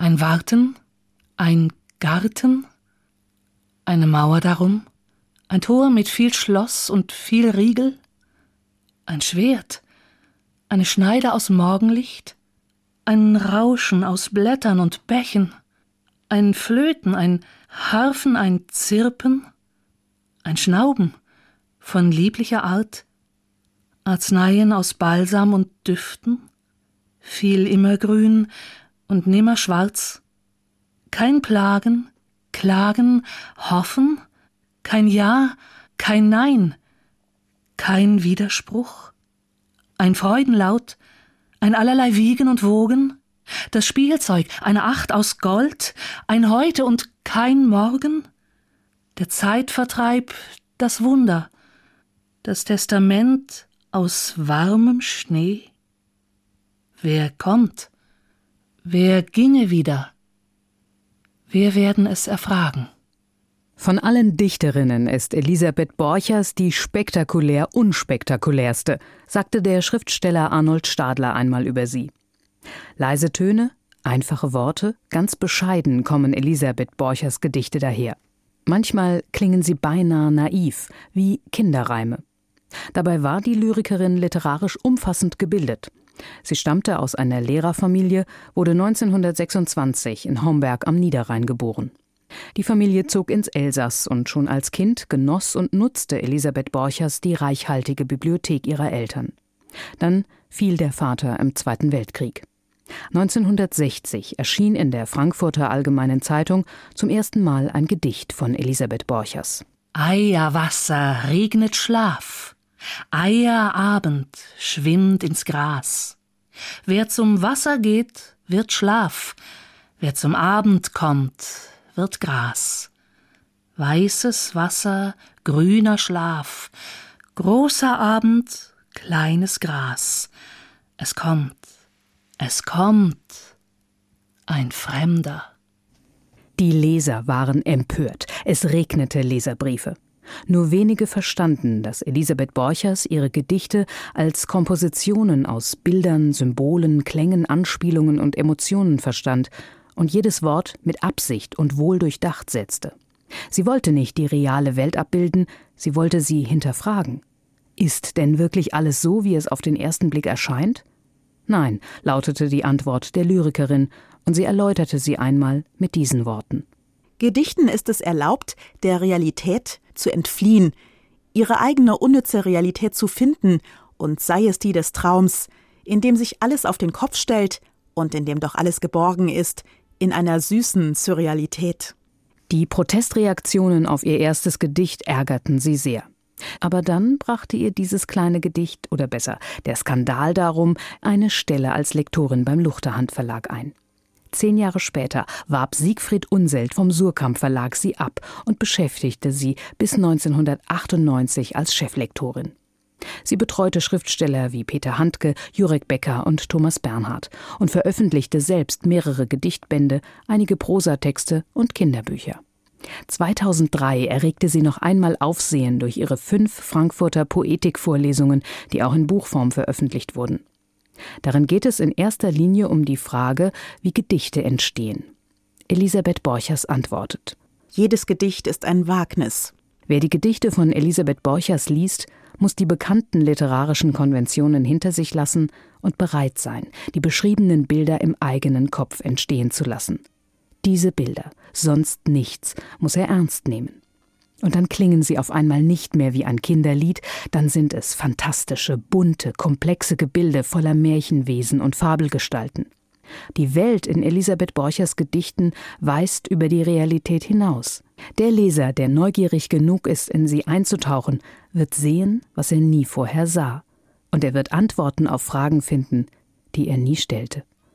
Ein Warten, ein Garten, eine Mauer darum, ein Tor mit viel Schloss und viel Riegel, ein Schwert, eine Schneide aus Morgenlicht, ein Rauschen aus Blättern und Bächen, ein Flöten, ein Harfen, ein Zirpen, ein Schnauben von lieblicher Art, Arzneien aus Balsam und Düften, viel Immergrün und nimmer schwarz, kein Plagen, Klagen, Hoffen, kein Ja, kein Nein, kein Widerspruch, ein Freudenlaut, ein allerlei Wiegen und Wogen, das Spielzeug, eine Acht aus Gold, ein Heute und kein Morgen, der Zeitvertreib, das Wunder, das Testament aus warmem Schnee. Wer kommt? Wer ginge wieder? Wir werden es erfragen. Von allen Dichterinnen ist Elisabeth Borchers die spektakulär unspektakulärste, sagte der Schriftsteller Arnold Stadler einmal über sie. Leise Töne, einfache Worte, ganz bescheiden kommen Elisabeth Borchers Gedichte daher. Manchmal klingen sie beinahe naiv, wie Kinderreime. Dabei war die Lyrikerin literarisch umfassend gebildet. Sie stammte aus einer Lehrerfamilie, wurde 1926 in Homberg am Niederrhein geboren. Die Familie zog ins Elsass und schon als Kind genoss und nutzte Elisabeth Borchers die reichhaltige Bibliothek ihrer Eltern. Dann fiel der Vater im Zweiten Weltkrieg. 1960 erschien in der Frankfurter Allgemeinen Zeitung zum ersten Mal ein Gedicht von Elisabeth Borchers. Eierwasser regnet Schlaf, Eierabend schwimmt ins Gras. Wer zum Wasser geht, wird Schlaf, wer zum Abend kommt, wird Gras. Weißes Wasser, grüner Schlaf, großer Abend, kleines Gras. Es kommt, ein Fremder. Die Leser waren empört. Es regnete Leserbriefe. Nur wenige verstanden, dass Elisabeth Borchers ihre Gedichte als Kompositionen aus Bildern, Symbolen, Klängen, Anspielungen und Emotionen verstand und jedes Wort mit Absicht und wohldurchdacht setzte. Sie wollte nicht die reale Welt abbilden, sie wollte sie hinterfragen. Ist denn wirklich alles so, wie es auf den ersten Blick erscheint? Nein, lautete die Antwort der Lyrikerin, und sie erläuterte sie einmal mit diesen Worten. Gedichten ist es erlaubt, der Realität zu entfliehen, ihre eigene unnütze Realität zu finden, und sei es die des Traums, in dem sich alles auf den Kopf stellt und in dem doch alles geborgen ist, in einer süßen Surrealität. Die Protestreaktionen auf ihr erstes Gedicht ärgerten sie sehr. Aber dann brachte ihr dieses kleine Gedicht, oder besser, der Skandal darum, eine Stelle als Lektorin beim Luchterhand Verlag ein. 10 Jahre später warb Siegfried Unseld vom Suhrkamp Verlag sie ab und beschäftigte sie bis 1998 als Cheflektorin. Sie betreute Schriftsteller wie Peter Handke, Jurek Becker und Thomas Bernhard und veröffentlichte selbst mehrere Gedichtbände, einige Prosatexte und Kinderbücher. 2003 erregte sie noch einmal Aufsehen durch ihre 5 Frankfurter Poetikvorlesungen, die auch in Buchform veröffentlicht wurden. Darin geht es in erster Linie um die Frage, wie Gedichte entstehen. Elisabeth Borchers antwortet: Jedes Gedicht ist ein Wagnis. Wer die Gedichte von Elisabeth Borchers liest, muss die bekannten literarischen Konventionen hinter sich lassen und bereit sein, die beschriebenen Bilder im eigenen Kopf entstehen zu lassen. Diese Bilder, sonst nichts, muss er ernst nehmen. Und dann klingen sie auf einmal nicht mehr wie ein Kinderlied, dann sind es fantastische, bunte, komplexe Gebilde voller Märchenwesen und Fabelgestalten. Die Welt in Elisabeth Borchers Gedichten weist über die Realität hinaus. Der Leser, der neugierig genug ist, in sie einzutauchen, wird sehen, was er nie vorher sah. Und er wird Antworten auf Fragen finden, die er nie stellte.